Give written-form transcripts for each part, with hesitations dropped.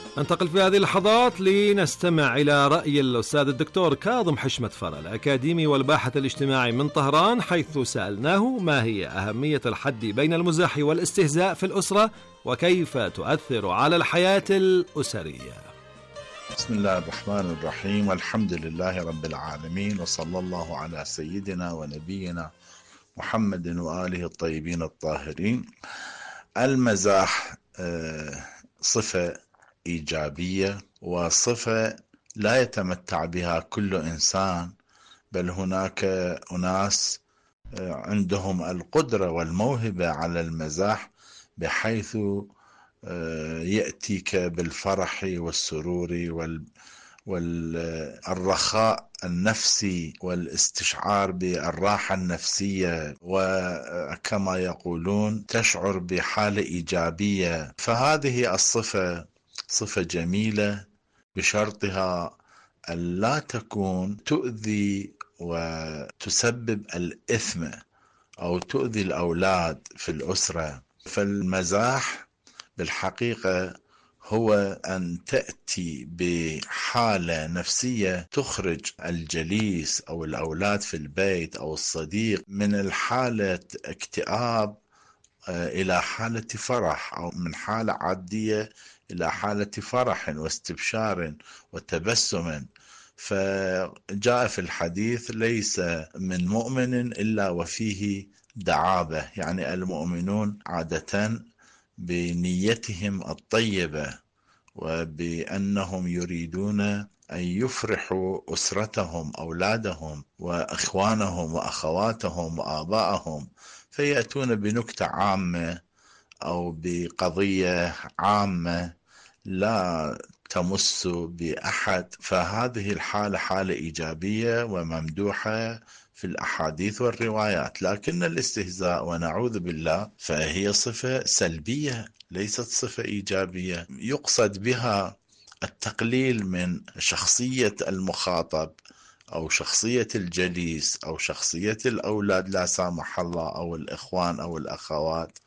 ننتقل في هذه اللحظات لنستمع إلى رأي الأستاذ الدكتور كاظم حشمت فرة الأكاديمي والباحث الاجتماعي من طهران، حيث سألناه ما هي أهمية الحد بين المزاح والاستهزاء في الأسرة وكيف تؤثر على الحياة الأسرية. بسم الله الرحمن الرحيم، والحمد لله رب العالمين، وصلى الله على سيدنا ونبينا محمد وآله الطيبين الطاهرين. المزاح صفة إيجابية وصفة لا يتمتع بها كل إنسان، بل هناك أناس عندهم القدرة والموهبة على المزاح بحيث يأتيك بالفرح والسرور والرخاء النفسي والاستشعار بالراحة النفسية، وكما يقولون تشعر بحالة إيجابية. فهذه الصفة صفة جميلة بشرطها أن لا تكون تؤذي وتسبب الإثم أو تؤذي الأولاد في الأسرة. فالمزاح بالحقيقة هو أن تأتي بحالة نفسية تخرج الجليس أو الأولاد في البيت أو الصديق من الحالة اكتئاب إلى حالة فرح، أو من حالة عادية إلى حالة فرح واستبشار وتبسم. فجاء في الحديث: ليس من مؤمن إلا وفيه دعابة، يعني المؤمنون عادة بنيتهم الطيبة وبأنهم يريدون أن يفرحوا أسرتهم، أولادهم وإخوانهم وأخواتهم وآبائهم، فيأتون بنكتة عامة أو بقضية عامة لا تمس بأحد. فهذه الحالة حالة إيجابية وممدوحة في الأحاديث والروايات. لكن الاستهزاء ونعوذ بالله فهي صفة سلبية ليست صفة إيجابية، يقصد بها التقليل من شخصية المخاطب أو شخصية الجليس أو شخصية الأولاد لا سامح الله، أو الإخوان أو الأخوات.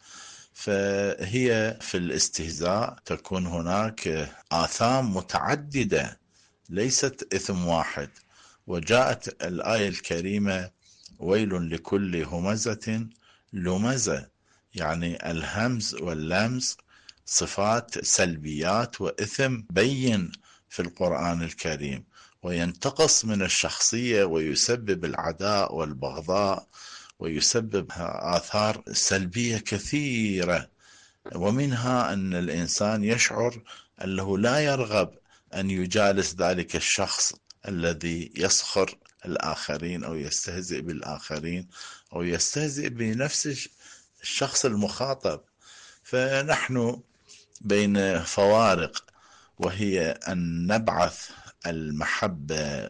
فهي في الاستهزاء تكون هناك آثام متعددة ليست إثم واحد. وجاءت الآية الكريمة: ويل لكل همزة لمزة، يعني الهمز واللمز صفات سلبيات وإثم بين في القرآن الكريم، وينتقص من الشخصية ويسبب العداء والبغضاء ويسبب آثار سلبية كثيرة. ومنها أن الإنسان يشعر أنه لا يرغب أن يجالس ذلك الشخص الذي يسخر الآخرين أو يستهزئ بالآخرين أو يستهزئ بنفس الشخص المخاطب. فنحن بين فوارق، وهي أن نبعث المحبة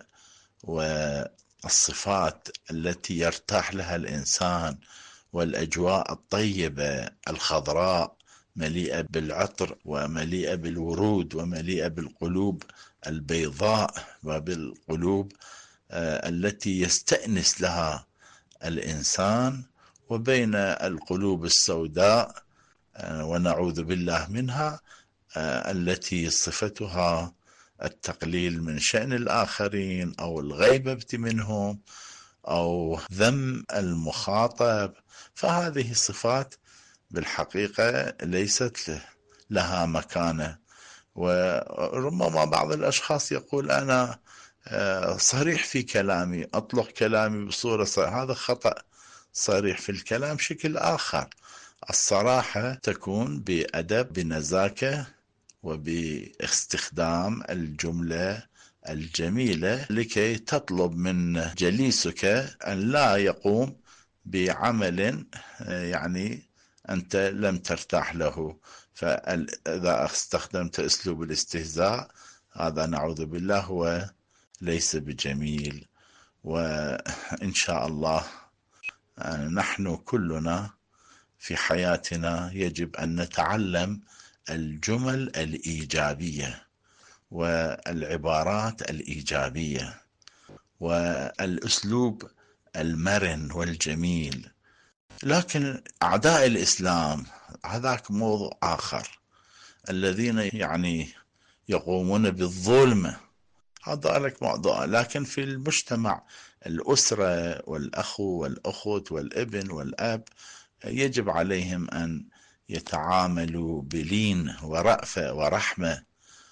والصفات التي يرتاح لها الإنسان، والأجواء الطيبة الخضراء مليئة بالعطر ومليئة بالورود ومليئة بالقلوب البيضاء وبالقلوب التي يستأنس لها الإنسان، وبين القلوب السوداء ونعوذ بالله منها التي صفتها التقليل من شأن الآخرين أو الغيبة منهم أو ذم المخاطب. فهذه الصفات بالحقيقة ليست لها مكانة. وربما بعض الأشخاص يقول: أنا صريح في كلامي، أطلق كلامي بصورة هذا خطأ. صريح في الكلام شكل آخر. الصراحة تكون بأدب، بنزاكة، وباستخدام الجملة الجميلة لكي تطلب من جليسك أن لا يقوم بعمل يعني أنت لم ترتاح له. فإذا استخدمت أسلوب الاستهزاء هذا نعوذ بالله هو ليس بجميل. وإن شاء الله نحن كلنا في حياتنا يجب أن نتعلم الجمل الإيجابية والعبارات الإيجابية والأسلوب المرن والجميل. لكن أعداء الإسلام هذاك موضوع آخر، الذين يعني يقومون بالظلم، هذا لك موضوع. لكن في المجتمع، الأسرة والأخو والأخت والابن والأب يجب عليهم أن يتعاملوا بلين ورأفة ورحمة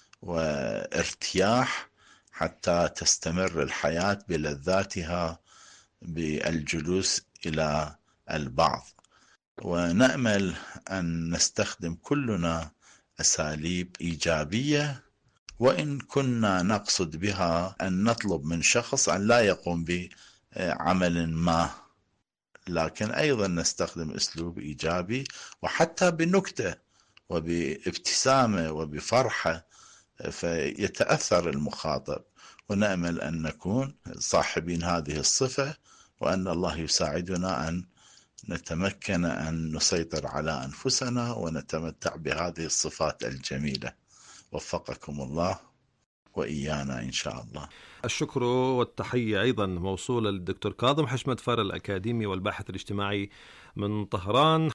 وارتياح حتى تستمر الحياة بلذاتها بالجلوس إلى البعض. ونأمل أن نستخدم كلنا أساليب إيجابية، وإن كنا نقصد بها أن نطلب من شخص أن لا يقوم بعمل ما، لكن أيضا نستخدم أسلوب إيجابي وحتى بنكتة وبابتسامة وبفرحة، فيتأثر المخاطب. ونأمل أن نكون صاحبين هذه الصفة، وأن الله يساعدنا أن نتمكن أن نسيطر على أنفسنا ونتمتع بهذه الصفات الجميلة. وفقكم الله وإيانا إن شاء الله. الشكر والتحية أيضا موصولة للدكتور كاظم حشمت فرة، الأكاديمي والباحث الاجتماعي من طهران.